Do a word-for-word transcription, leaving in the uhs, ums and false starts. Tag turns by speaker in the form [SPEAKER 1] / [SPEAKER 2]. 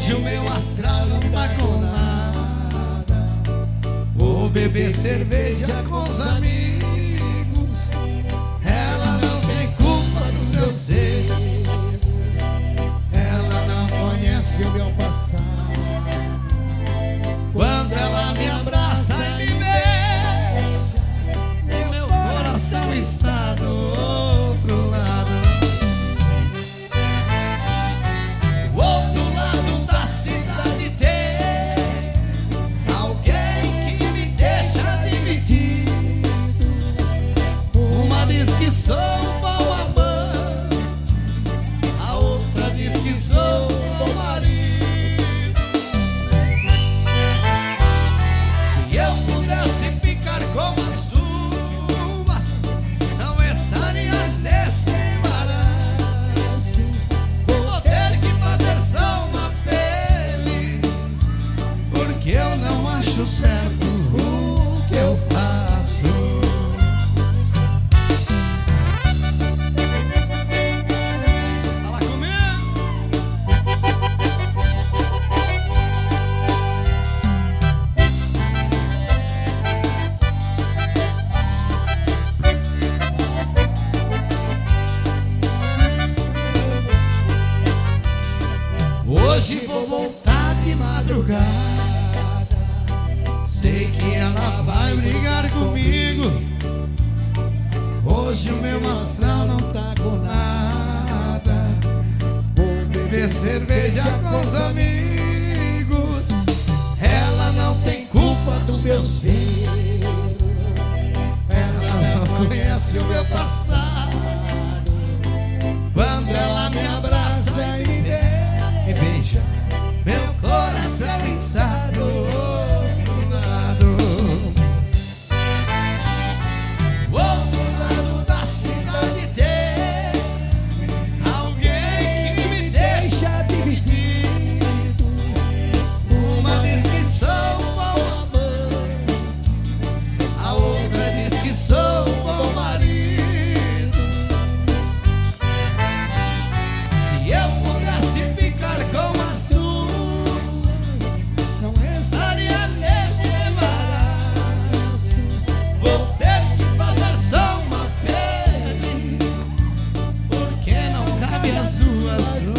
[SPEAKER 1] Hoje o meu astral não tá com nada. Vou beber cerveja com os amigos. Ela não tem culpa dos meus erros. Ela não conhece o meu passado. Quando ela me abraça e me beija, meu coração está do outro lado. O outro lado da cidade tem alguém que me deixa dividido. Uma diz que sou um bom amante, a outra diz que sou um bom marido. Se eu pudesse ficar com as duas, não estaria nesse embaraço. Vou ter que fazer só uma feliz, porque eu não acho certo o que eu faço. Fala comigo. Hoje vou voltar de madrugada. Sei que ela vai brigar comigo. Hoje o meu astral não tá com nada. Vou beber cerveja com os amigos. Ela não tem culpa dos meus erros. Ela não conhece o meu passado. Quando ela me abraça e me beija, meu coração está do outro lado. O outro lado da cidade tem alguém que me deixa dividido. Uma diz que sou um bom amante, a outra diz que sou um bom marido. Se eu pudesse ficar com as duas, não estaria nesse embaraço. Vou ter que fazer só uma feliz, porque não cabe as duas.